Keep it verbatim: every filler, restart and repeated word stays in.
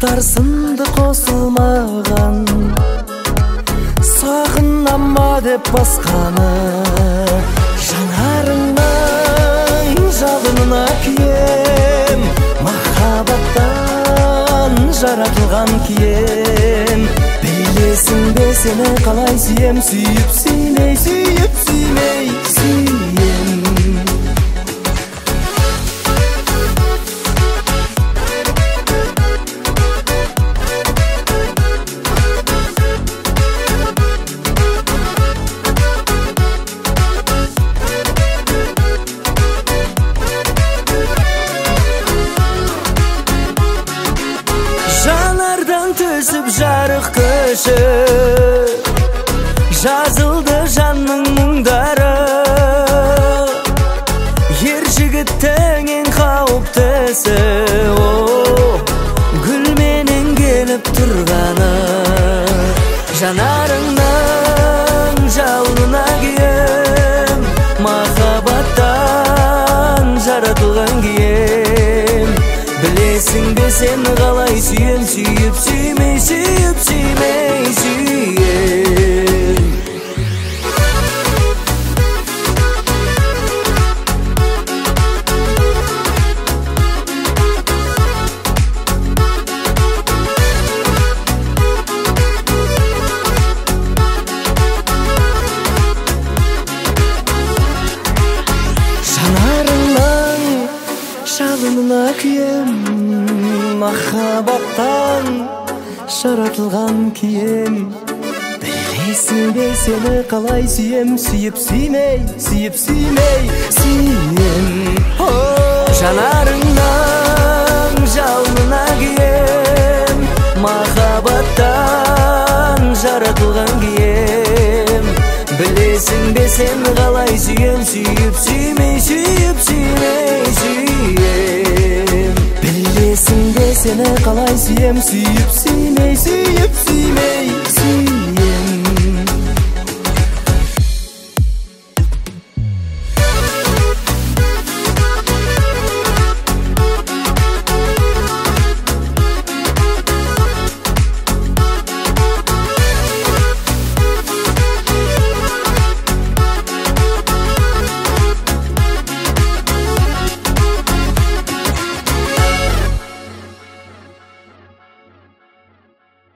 Бұлттар сынды қосылмаған, сағынама деп басқаны, жанарыңнан жалынына кием, махаббаттан жаратылған кием. Білесің бе сені қалай сүйем, сүйіп сүймей, сүйіп сүймей, сүйем. Жанардан түсіп жарық көші, жазылды жанның мұңдары. Ер жігіттің ең қауіптісі, гүлменен келіп тұрғаны. Жанарыңнан жалынына кием, махаббаттан жаратылған кием. Білесің бе сені қалай сүйем, сүйіп сүймей, сүйіп сүймей, сүйем. Жанарыңнан жалынына кием, махаббаттан жаратылған кием. Білесің бе сені қалай сүйем, сүйіп сүймей, сүйіп сүймей, сүйем. Жанарыңнан жалынына кием, махаббаттан жаратылған кием. Білесің бе сені қалай сүйем, сүйіп сүймей, сүйіп сүймей, сүйем. Білесің бе сені қалай сүйем, сүйіп сүймей, сүйіп сүймей, сүйем.